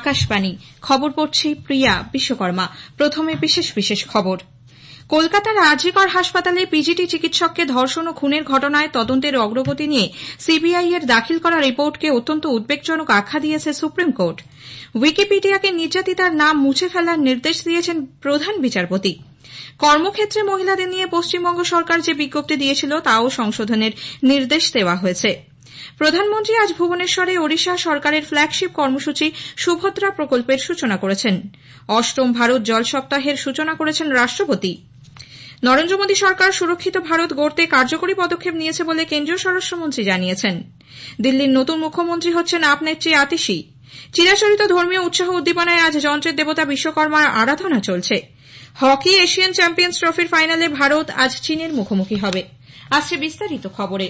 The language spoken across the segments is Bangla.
আকাশবাণী খবর পড়ছি প্রিয়া বিশ্বকর্মা। প্রথমে বিশেষ বিশেষ খবর। কলকাতার আরজিকর হাসপাতালে পিজিটি চিকিৎসককে ধর্ষণ ও খুনের ঘটনায় তদন্তের অগ্রগতি নিয়ে সিবিআই এর দাখিল করা রিপোর্টকে অত্যন্ত উদ্বেগজনক আখ্যা দিয়েছে সুপ্রিম কোর্ট। উইকিপিডিয়াকে নির্যাতিতার নাম মুছে ফেলার নির্দেশ দিয়েছেন প্রধান বিচারপতি। কর্মক্ষেত্রে মহিলাদের নিয়ে পশ্চিমবঙ্গ সরকার যে বিজ্ঞপ্তি দিয়েছিল তাও সংশোধনের নির্দেশ দেওয়া হয়েছে। প্রধানমন্ত্রী আজ ভুবনেশ্বরে ওড়িশা সরকারের ফ্ল্যাগশিপ কর্মসূচি সুভদ্রা প্রকল্পের সূচনা করেছেন। অষ্টম ভারত জল সপ্তাহের সূচনা করেছেন রাষ্ট্রপতি। নরেন্দ্র মোদী সরকার সুরক্ষিত ভারত গড়তে কার্যকরী পদক্ষেপ নিয়েছে বলে কেন্দ্রীয় স্বরাষ্ট্রমন্ত্রী জানিয়েছেন। দিল্লির নতুন মুখ্যমন্ত্রী হচ্ছেন আপ নেত্রী আতিশি। চিরাচরিত ধর্মীয় উৎসাহ উদ্দীপনায় আজ যন্ত্রের দেবতা বিশ্বকর্মার আরাধনা চলছে। হকি এশিয়ান চ্যাম্পিয়ন্স ট্রফির ফাইনালে ভারত আজ চীনের মুখোমুখি হবে। আসছে বিস্তারিত খবরে।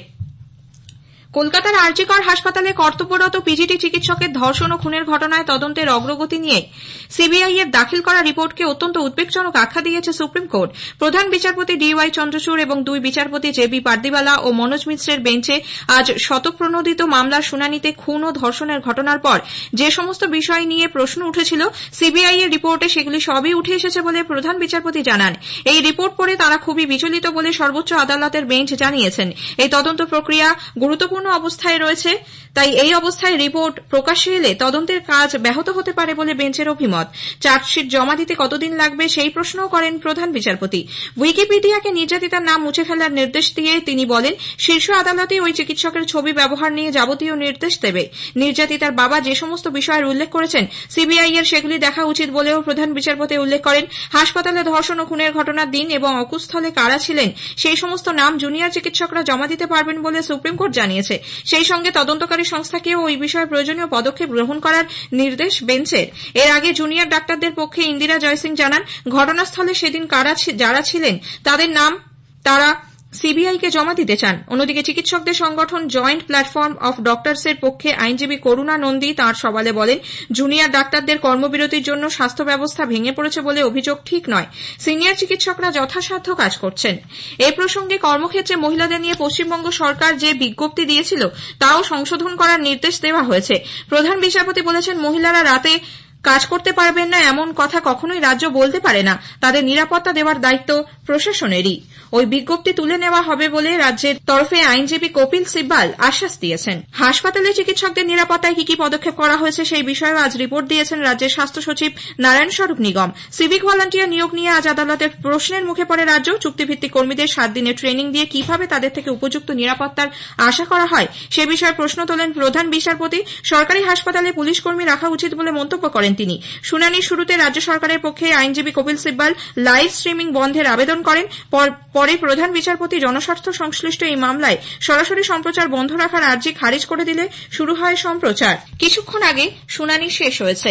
কলকাতার আরজিকর হাসপাতালে কর্তব্যরত পিজিটি চিকিৎসকের ধর্ষণ ও খুনের ঘটনায় তদন্তের অগ্রগতি নিয়ে সিবিআই এর দাখিল করা রিপোর্টকে অত্যন্ত উদ্বেগজনক আখ্যা দিয়েছে সুপ্রিম কোর্ট। প্রধান বিচারপতি ডিওয়াই চন্দ্রচূড় এবং দুই বিচারপতি জেবি পার্দিওয়ালা ও মনোজ মিশ্রের বেঞ্চে আজ শতপ্রণোদিত মামলার শুনানিতে খুন ও ধর্ষণের ঘটনার পর যে সমস্ত বিষয় নিয়ে প্রশ্ন উঠেছিল সিবিআই এর রিপোর্টে সেগুলি সবই উঠে এসেছে বলে প্রধান বিচারপতি জানান। এই রিপোর্ট পড়ে তাঁরা খুবই বিচলিত বলে সর্বোচ্চ আদালতের বেঞ্চ জানিয়েছেন। এই তদন্ত প্রক্রিয়া গুরুত্বপূর্ণ অবস্থায় রয়েছে, তাই এই অবস্থায় রিপোর্ট প্রকাশ্যে এলে তদন্তের কাজ ব্যাহত হতে পারে বলে বেঞ্চের অভিমত। চার্জশিট জমা দিতে কতদিন লাগবে সেই প্রশ্নও করেন প্রধান বিচারপতি। উইকিপিডিয়াকে নির্যাতিতার নাম মুছে ফেলার নির্দেশ দিয়ে তিনি বলেন, শীর্ষ আদালতে ওই চিকিৎসকের ছবি ব্যবহার নিয়ে যাবতীয় নির্দেশ দেবে। নির্যাতিতার বাবা যে সমস্ত বিষয়ের উল্লেখ করেছেন সিবিআই এর সেগুলি দেখা উচিত বলেও প্রধান বিচারপতি উল্লেখ করেন। হাসপাতালে ধর্ষণ ও খুনের ঘটনার দিন এবং অকুস্থলে কারা ছিলেন সেই সমস্ত নাম জুনিয়র চিকিৎসকরা জমা দিতে পারবেন বলে সুপ্রিম কোর্ট জানিয়েছে। সেই সঙ্গে তদন্তকারী সংস্থাকেও ওই বিষয়ে প্রয়োজনীয় পদক্ষেপ গ্রহণ করার নির্দেশ বেঞ্চের। এর আগে জুনিয়র ডাক্তারদের পক্ষে ইন্দিরা জয়সিং জানান, ঘটনাস্থলে সেদিন যারা ছিলেন তাদের নাম তারা সিবিআইকে জমা দিতে চান। অন্যদিকে চিকিৎসকদের সংগঠন জয়েন্ট প্ল্যাটফর্ম অফ ডক্টরসের পক্ষে আইনজীবী করুণা নন্দী তাঁর সওয়ালে বলেন, জুনিয়র ডাক্তারদের কর্মবিরতির জন্য স্বাস্থ্য ব্যবস্থা ভেঙে পড়েছে বলে অভিযোগ ঠিক নয়। সিনিয়র চিকিৎসকরা যথাসাধ্য কাজ করছেন। এই প্রসঙ্গে কর্মক্ষেত্রে মহিলাদের নিয়ে পশ্চিমবঙ্গ সরকার যে বিজ্ঞপ্তি দিয়েছিল তাও সংশোধন করার নির্দেশ দেওয়া হয়েছে। প্রধান বিচারপতি বলেছেন, মহিলারা রাতে কাজ করতে পারবেন না এমন কথা কখনোই রাজ্য বলতে পারে না। তাদের নিরাপত্তা দেওয়ার দায়িত্ব প্রশাসনেরই। ওই বিজ্ঞপ্তি তুলে নেওয়া হবে বলে রাজ্যের তরফে আইনজীবী কপিল সিব্বাল আশ্বাস দিয়েছেন। হাসপাতালে চিকিৎসকদের নিরাপত্তায় কি কি পদক্ষেপ করা হয়েছে সেই বিষয়েও আজ রিপোর্ট দিয়েছেন রাজ্যের স্বাস্থ্য সচিব নারায়ণ স্বরূপ নিগম। সিভিক ভলান্টিয়ার নিয়োগ নিয়ে আজ আদালতের প্রশ্নের মুখে পড়ে রাজ্য। চুক্তিভিত্তিক কর্মীদের 7 দিনের ট্রেনিং দিয়ে কিভাবে তাদের থেকে উপযুক্ত নিরাপত্তার আশা করা হয় সে বিষয়ে প্রশ্ন তোলেন প্রধান বিচারপতি। সরকারি হাসপাতালে পুলিশ কর্মী রাখা উচিত বলে মন্তব্য করেন তিনি। শুনানির শুরুতে রাজ্য সরকারের পক্ষে আইনজীবী কপিল সিব্বাল লাইভ স্ট্রিমিং বন্ধের আবেদন করেন। পরে প্রধান বিচারপতি জনস্বার্থ সংশ্লিষ্ট এই মামলায় সরাসরি সম্প্রচার বন্ধ রাখার আর্জি খারিজ করে দিলে শুরু হয় সম্প্রচার। কিছুক্ষণ আগে শুনানি শেষ হয়েছে।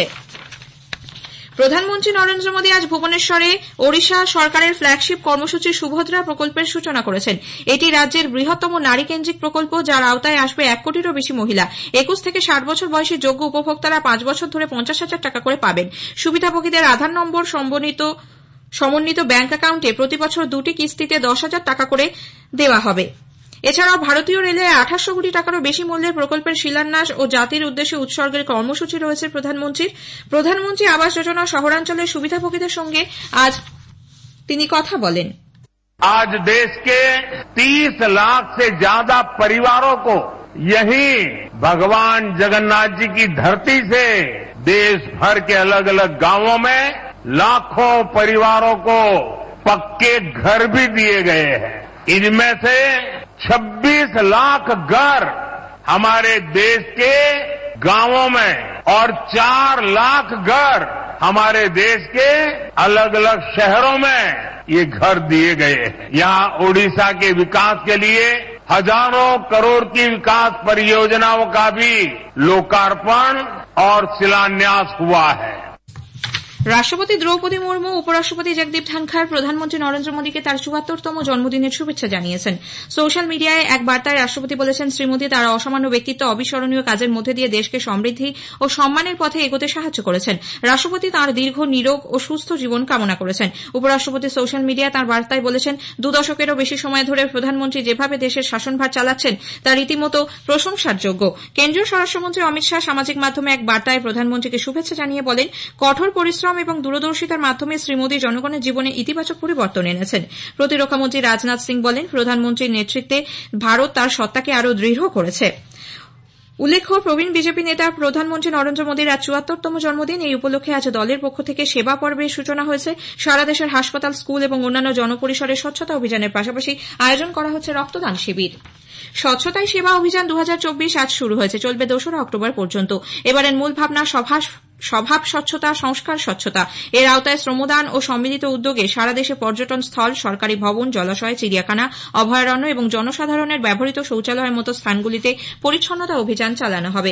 প্রধানমন্ত্রী নরেন্দ্র মোদী আজ ভুবনেশ্বরে ওড়িশা সরকারের ফ্ল্যাগশিপ কর্মসূচি সুভদ্রা প্রকল্পের সূচনা করেছেন। এটি রাজ্যের বৃহত্তম নারীকেন্দ্রিক প্রকল্প, যার আওতায় আসবে 1 কোটিরও বেশি মহিলা। 21 থেকে 60 বছর বয়সী যোগ্য উপভোক্তারা 5 বছর ধরে 50,000 টাকা করে পাবেন। সুবিধাভোগীদের আধার নম্বর সমন্বিত ব্যাংক অ্যাকাউন্টে প্রতি বছর 2টি কিস্তিতে 10,000 টাকা করে দেওয়া হবে। এছাড়াও ভারতীয় রেলে 2800 কোটি টাকারও বেশি মূল্যের প্রকল্পের শিলান্যাস ও জাতির উদ্দেশ্যে উৎসর্গের কর্মসূচি রয়েছে প্রধানমন্ত্রীর। প্রধানমন্ত্রী আবাস যোজনা শহরাঞ্চলের সুবিধাভোগীদের সঙ্গে আজ তিনি কথা বলেন। आज देश के 30 लाख से ज्यादा परिवारों को यही भगवान जगन्नाथ जी की धरती से देश भर के अलग अलग गांवों में लाखों परिवारों को पक्के घर भी दिए गए हैं। इनमें से 26 लाख घर हमारे देश के गांवों में और 4 लाख घर हमारे देश के अलग अलग शहरों में ये घर दिए गए हैं। यहाँ ओडिशा के विकास के लिए हजारों करोड़ की विकास परियोजनाओं का भी लोकार्पण और शिलान्यास हुआ है। রাষ্ট্রপতি দ্রৌপদী মুর্মু, উপরাষ্ট্রপতি জগদীপ ধনখড় প্রধানমন্ত্রী নরেন্দ্র মোদীকে তার ৭৪তম জন্মদিনের শুভেচ্ছা জানিয়েছেন। সোশ্যাল মিডিয়ায় এক বার্তায় রাষ্ট্রপতি বলেছেন, শ্রী মোদী তার অসামান্য ব্যক্তিত্ব, অবিস্মরণীয় কাজের মধ্যে দিয়ে দেশকে সমৃদ্ধি ও সম্মানের পথে এগোতে সাহায্য করেছেন। রাষ্ট্রপতি তাঁর দীর্ঘ, নিরোগ ও সুস্থ জীবন কামনা করেছেন। উপরাষ্ট্রপতি সোশ্যাল মিডিয়ায় তাঁর বার্তায় বলেছেন, ২ দশকেরও বেশি সময় ধরে প্রধানমন্ত্রী যেভাবে দেশের শাসনভার চালাচ্ছেন তা রীতিমতো প্রশংসার যোগ্য। কেন্দ্রীয় স্বরাষ্ট্রমন্ত্রী অমিত শাহ সামাজিক মাধ্যমে এক বার্তায় প্রধানমন্ত্রীকে শুভেচ্ছা জানিয়ে বলেন, কঠোর পরিশ্রম এবং দূরদর্শিতার মাধ্যমে শ্রী মোদী জনগণের জীবনে ইতিবাচক পরিবর্তন এনেছেন। প্রতিরক্ষামন্ত্রী রাজনাথ সিং বলেন, প্রধানমন্ত্রীর নেতৃত্বে ভারত তার সত্তাকে আরও দৃঢ় করেছে। উল্লেখ্য, প্রবীণ বিজেপি নেতা প্রধানমন্ত্রী নরেন্দ্র মোদীর আজ ৭৪তম জন্মদিন। এই উপলক্ষে আজ দলের পক্ষ থেকে সেবা পর্বের সূচনা হয়েছে। সারা দেশের হাসপাতাল, স্কুল এবং অন্যান্য জনপরিসরে স্বচ্ছতা অভিযানের পাশাপাশি আয়োজন করা হচ্ছে রক্তদান শিবির। স্বচ্ছতাই সেবা অভিযান ২০২৪ আজ শুরু হয়েছে, চলবে ২রা অক্টোবর পর্যন্ত। এবারের মূল ভাবনা স্বভাব স্বচ্ছতা, সংস্কার স্বচ্ছতা। এর আওতায় শ্রমদান ও সম্মিলিত উদ্যোগে সারা দেশে পর্যটন স্থল, সরকারি ভবন, জলাশয়, চিড়িয়াখানা, অভয়ারণ্য এবং জনসাধারণের ব্যবহৃত শৌচালয়ের মতো স্থানগুলিতে পরিচ্ছন্নতা অভিযান চালানো হবে।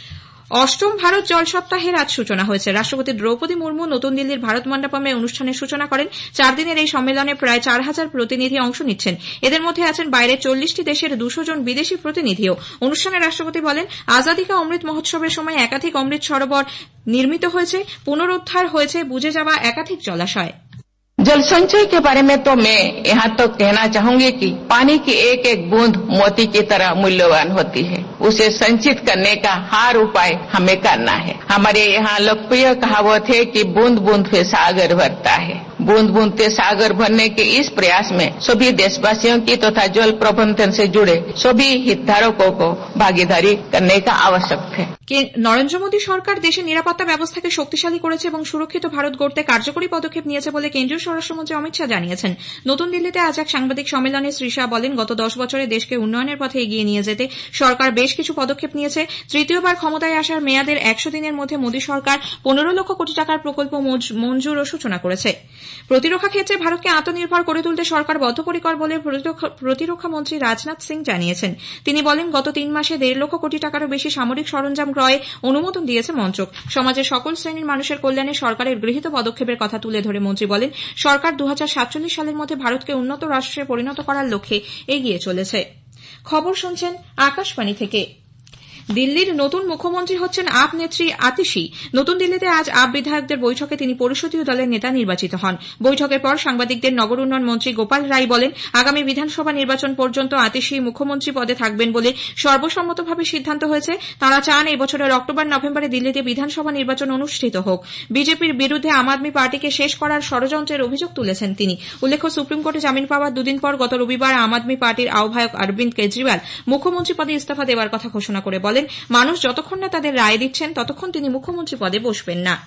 অষ্টম ভারত জল সপ্তাহের আজ সূচনা হয়েছে। রাষ্ট্রপতি দ্রৌপদী মুর্মু নতুন দিল্লির ভারত মণ্ডপমে অনুষ্ঠানের সূচনা করেন। 4 দিনের এই সম্মেলনে প্রায় 4,000 প্রতিনিধি অংশ নিচ্ছেন। এদের মধ্যে আছেন বাইরের 40টি দেশের 200 জন বিদেশি প্রতিনিধিও। অনুষ্ঠানে রাষ্ট্রপতি বলেন, আজাদী কা অমৃত মহোৎসবের সময় একাধিক অমৃত সরোবর নির্মিত হয়েছে, পুনরুদ্ধার হয়েছে বুঝে যাওয়া একাধিক জলাশয়। जल संचय के बारे में तो मैं यहाँ तो कहना चाहूंगी कि पानी की एक एक बूंद मोती की तरह मूल्यवान होती है। उसे संचित करने का हर उपाय हमें करना है। हमारे यहाँ लोकप्रिय कहावत है कि बूंद बूंद से सागर भरता है। बूंद बूंद से सागर भरने के इस प्रयास में सभी देशवासियों की तथा जल प्रबंधन से जुड़े सभी हितधारकों को भागीदारी करने का आवश्यक है। নরেন্দ্র মোদী সরকার দেশের নিরাপত্তা ব্যবস্থাকে শক্তিশালী করেছে এবং সুরক্ষিত ভারত গড়তে কার্যকরী পদক্ষেপ নিয়েছে বলে কেন্দ্রীয় স্বরাষ্ট্রমন্ত্রী অমিত শাহ জানিয়েছেন। নতুন দিল্লিতে আজ এক সাংবাদিক সম্মেলনে শ্রী শাহ বলেন, গত 10 বছরে দেশকে উন্নয়নের পথে এগিয়ে নিয়ে যেতে সরকার বেশ কিছু পদক্ষেপ নিয়েছে। তৃতীয়বার ক্ষমতায় আসার মেয়াদের 100 দিনের মধ্যে মোদী সরকার 15 লক্ষ কোটি টাকার প্রকল্প মঞ্জুর ও সূচনা করেছে। প্রতিরক্ষা ক্ষেত্রে ভারতকে আত্মনির্ভর করে তুলতে সরকার বদ্ধপরিকর বলে প্রতিরক্ষা মন্ত্রী রাজনাথ সিং জানিয়েছেন। তিনি বলেন, গত 3 মাসে 1.5 লক্ষ কোটি টাকারও বেশি সামরিক সরঞ্জাম ক্রয়ে অনুমোদন দিয়েছে মন্ত্রক। সমাজের সকল শ্রেণীর মানুষের কল্যাণে সরকারের গৃহীত পদক্ষেপের কথা তুলে ধরে মন্ত্রী বলেন, সরকার 2047 সালের মধ্যে ভারতকে উন্নত রাষ্ট্রে পরিণত করার লক্ষ্যে এগিয়ে চলেছে। খবর শুনছেন আকাশবাণী থেকে। দিল্লির নতুন মুখ্যমন্ত্রী হচ্ছেন আপ নেত্রী আতিশি। নতুন দিল্লিতে আজ আপ বিধায়কদের বৈঠকে তিনি পরিষদীয় দলের নেতা নির্বাচিত হন। বৈঠকের পর সাংবাদিকদের নগর উন্নয়ন মন্ত্রী গোপাল রায় বলেন, আগামী বিধানসভা নির্বাচন পর্যন্ত আতিশি মুখ্যমন্ত্রী পদে থাকবেন বলে সর্বসম্মতভাবে সিদ্ধান্ত হয়েছে। তাঁরা চান এই বছরের অক্টোবর-নভেম্বরে দিল্লিতে বিধানসভা নির্বাচন অনুষ্ঠিত হোক। বিজেপির বিরুদ্ধে আম আদমি পার্টিকে শেষ করার ষড়যন্ত্রের অভিযোগ তুলেছেন তিনি। উল্লেখ্য, সুপ্রিম কোর্টে জামিন পাওয়ার 2 দিন পর গত রবিবার আম আদমি পার্টির আহ্বায়ক অরবিন্দ কেজরিওয়াল মুখ্যমন্ত্রী পদে ইস্তফা দেওয়ার কথা ঘোষণা করে বলেন, মানুষ যতক্ষণ না তাদের রায় দিচ্ছেন ততক্ষণ তিনি মুখ্যমন্ত্রী পদে বসবেন না।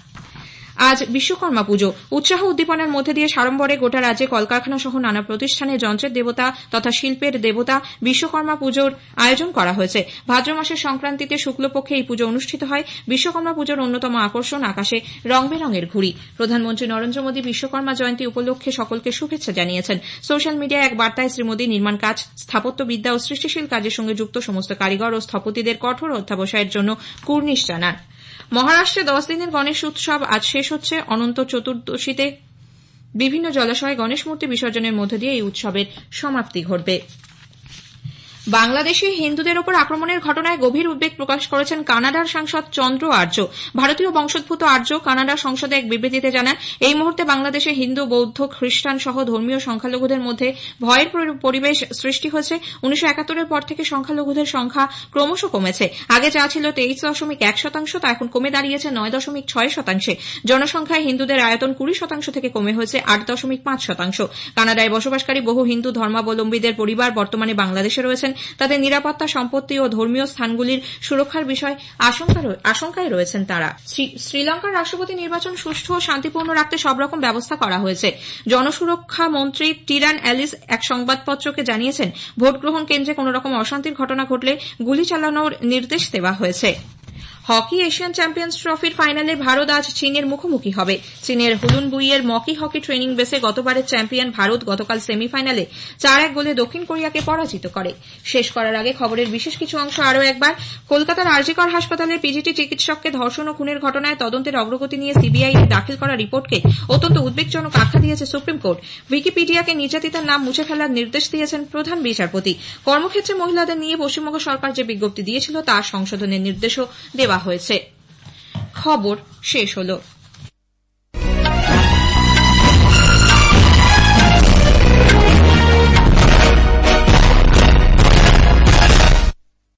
আজ বিশ্বকর্মা পুজো। উৎসাহ উদ্দীপনার মধ্যে দিয়ে সাড়ম্বরে গোটা রাজ্যে কলকারখানা সহ নানা প্রতিষ্ঠানে যন্ত্রের দেবতা তথা শিল্পের দেবতা বিশ্বকর্মা পুজোর আয়োজন করা হয়েছে। ভাদ্র মাসের সংক্রান্তিতে শুক্লপক্ষে এই পুজো অনুষ্ঠিত হয়। বিশ্বকর্মা পুজোর অন্যতম আকর্ষণ আকাশে রং বেরঙের ঘুড়ি। প্রধানমন্ত্রী নরেন্দ্র মোদী বিশ্বকর্মা জয়ন্তী উপলক্ষে সকলকে শুভেচ্ছা জানিয়েছেন। সোশ্যাল মিডিয়ায় এক বার্তায় শ্রী মোদী নির্মাণ কাজ, স্থাপত্যবিদ্যা ও সৃষ্টিশীল কাজের সঙ্গে যুক্ত সমস্ত কারিগর ও স্থপতিদের কঠোর অধ্যবসায়ের জন্য কুর্নিশ জানান। মহারাষ্ট্রে 10 দিনের গণেশ উৎসব আজ শেষ হচ্ছে। অনন্ত চতুর্দশীতে বিভিন্ন জলাশয়ে গণেশ মূর্তি বিসর্জনের মধ্য দিয়ে এই উৎসবের সমাপ্তি ঘটবে। বাংলাদেশে হিন্দুদের ওপর আক্রমণের ঘটনায় গভীর উদ্বেগ প্রকাশ করেছেন কানাডার সাংসদ চন্দ্র আর্য। ভারতীয় বংশোদ্ভূত আর্য কানাডা সংসদে এক বিবৃতিতে জানান, এই মুহূর্তে বাংলাদেশে হিন্দু, বৌদ্ধ, খ্রিস্টান সহ ধর্মীয় সংখ্যালঘুদের মধ্যে ভয়ের পরিবেশ সৃষ্টি হয়েছে। 1971 পর থেকে সংখ্যালঘুদের সংখ্যা ক্রমশ কমেছে। আগে যা ছিল 23.1%, তা এখন কমে দাঁড়িয়েছে 9.6%। জনসংখ্যায় হিন্দুদের আয়তন 20% থেকে কমে হয়েছে 8.5%। কানাডায় বসবাসকারী বহু হিন্দু ধর্মাবলম্বীদের পরিবার বর্তমানে বাংলাদেশে রয়েছেন। তাদের নিরাপত্তা, সম্পত্তি ও ধর্মীয় স্থানগুলির সুরক্ষার বিষয়ে আশঙ্কায় রয়েছেন তারা। শ্রীলঙ্কার রাষ্ট্রপতি নির্বাচন সুষ্ঠু ও শান্তিপূর্ণ রাখতে সব রকম ব্যবস্থা করা হয়েছে। জনসুরক্ষা মন্ত্রী টিরান অ্যালিস এক সংবাদপত্রকে জানিয়েছেন, ভোট গ্রহণ কেন্দ্রে কোন রকম অশান্তির ঘটনা ঘটলে গুলি চালানোর নির্দেশ দেওয়া হয়েছে। হকি এশিয়ান চ্যাম্পিয়ন্স ট্রফির ফাইনালে ভারত আজ চীনের মুখোমুখি হবে। চীনের হুলুনবুইয়ের মকি হকি ট্রেনিং বেসে গতবারের চ্যাম্পিয়ন ভারত গতকাল সেমিফাইনালে 4-1 গোলে দক্ষিণ কোরিয়াকে পরাজিত করে। শেষ করার আগে খবরের বিশেষ কিছু অংশ আরও একবার। কলকাতার আরজিকর হাসপাতালে পিজিটি চিকিৎসককে ধর্ষণ ও খুনের ঘটনায় তদন্তের অগ্রগতি নিয়ে সিবিআই দাখিল করা রিপোর্টকে অত্যন্ত উদ্বেগজনক আখ্যা দিয়েছে সুপ্রিম কোর্ট। উইকিপিডিয়াকে নির্যাতিতার নাম মুছে ফেলার নির্দেশ দিয়েছেন প্রধান বিচারপতি। কর্মক্ষেত্রে মহিলাদের নিয়ে পশ্চিমবঙ্গ সরকার যে বিজ্ঞপ্তি দিয়েছিল তার সংশোধনের নির্দেশও দেওয়া হয়েছে। খবর শেষ হলো।